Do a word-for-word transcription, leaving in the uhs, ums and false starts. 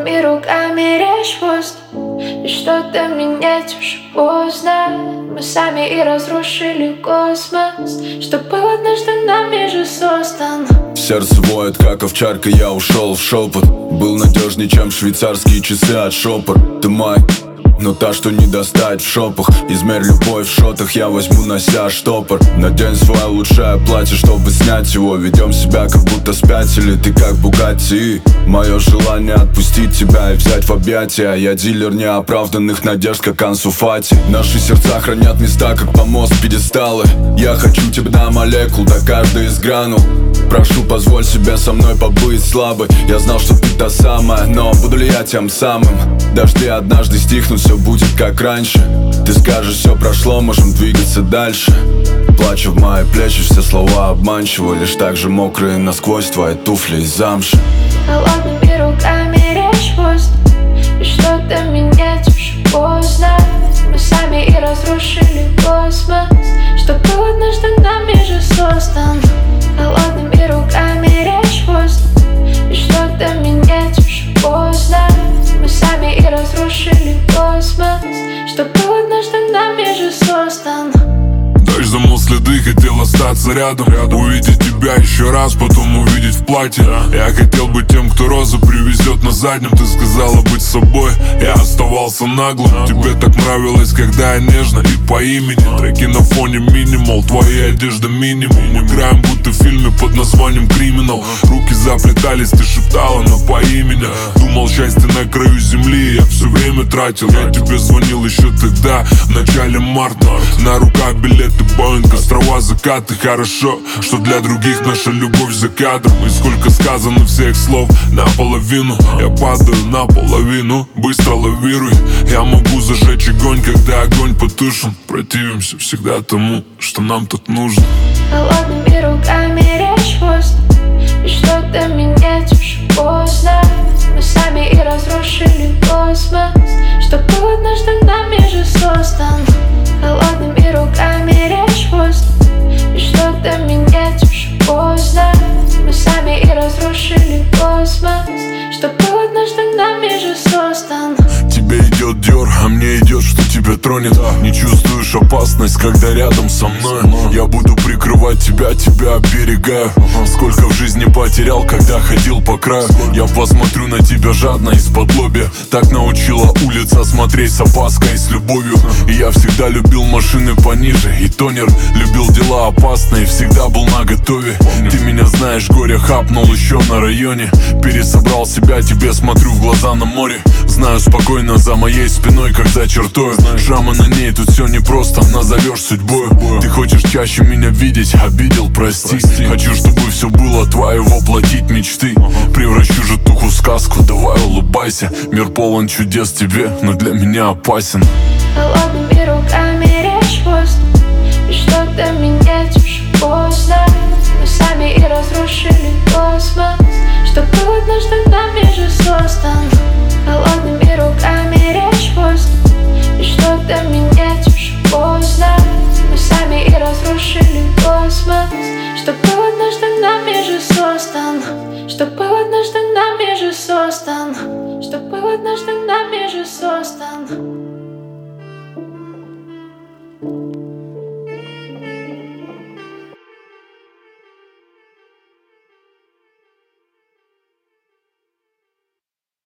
Холодными руками режь воздух, и что-то менять уже поздно. Мы сами и разрушили космос, что был однажды нами же создан. Сердце воет, как овчарка, я ушел в шепот. Был надежнее, чем швейцарские часы от шопор. Ты май, но та, что не достать в шопах. Измерь любовь в шотах, я возьму на себя штопор. Надень свое лучшее платье, чтобы снять его. Ведем себя, как будто спятили, ты как Бугатти. Мое желание отпустить тебя и взять в объятия. Я дилер неоправданных надежд, как Ансу Фати. Наши сердца хранят места, как помост пьедесталы. Я хочу тебя до молекул, до каждой из гранул. Прошу, позволь себе со мной побыть слабой. Я знал, что ты та самая, но буду ли я тем самым? Дожди однажды стихнут, все будет как раньше. Ты скажешь, все прошло, можем двигаться дальше. Плачу в мои плечи, все слова обманчивы. Лишь так же мокрые насквозь твои туфли из замши. Холодными руками режь воздух, и что-то менять уже поздно. Мы сами и разрушили космос, что был однажды нами же создан. Холодными руками режь воздух, и что-то менять уже поздно. Мы сами и разрушили космос, что был однажды нами же создан. Дождь замыл следы, хотел остаться рядом, рядом. Увидеть тебя еще раз, потом увидеть в платье. Я хотел быть тем, кто розы привезет на заднем. Ты сказала быть собой, я оставался наглым. Тебе так нравилось, когда я нежно и по имени. Треки на фоне минимал, твоя одежда минимум. Играем будто в фильме под названием «Криминал». Руки заплетались, ты шептала, но по имени. Думал, счастье на краю земли, я все время тратил. Я тебе звонил еще тогда, в начале марта. На руках билеты Боинг, острова, закаты. Хорошо, что для других наша любовь за кадром. И сколько сказано всех слов наполовину. Я падаю наполовину, быстро лавируй. Я могу зажечь огонь, когда огонь потушен. Противимся всегда тому, что нам тут нужно. Холодными руками режь воздух, и что-то менять уже поздно. Мы сами и разрушили космос, что был однажды нами же создан. Холодными руками режь воздух, и что-то менять уже поздно. Мы сами и разрушили космос, что был однажды нами же создан. Тебе идет дёр, а мне идет, что тебя тронет. Не чувствуешь опасность, когда рядом со мной. Я буду прикрывать тебя, тебя оберегаю. Сколько в жизни потерял, когда ходил по краю. Я посмотрю на тебя жадно из-под лобья. Так научила улица смотреть с опаской и с любовью. И я всегда любил машины пониже. И тонер любил дела опасные, всегда был наготове. Ты меня знаешь, горе хапнул еще на районе. Пересобрал себя, тебе смотрю в глаза на море. Знаю спокойно за моей спиной, как за чертой. Шрамы на ней, тут все непросто, назовешь судьбой. Ты хочешь чаще меня видеть, обидел, прости. Хочу, чтобы все было твое, воплотить мечты. Превращу житуху в сказку, давай улыбайся. Мир полон чудес тебе, но для меня опасен. Холодными руками режь воздух, и что-то менять уже поздно. Мы сами и разрушили космос, что был однажды нами же создан. Холодными руками режь воздух, и что-то менять уже поздно. Мы сами и разрушили космос, что был однажды нами же создан. Что был однажды нами же создан. Что был однажды нами же создан.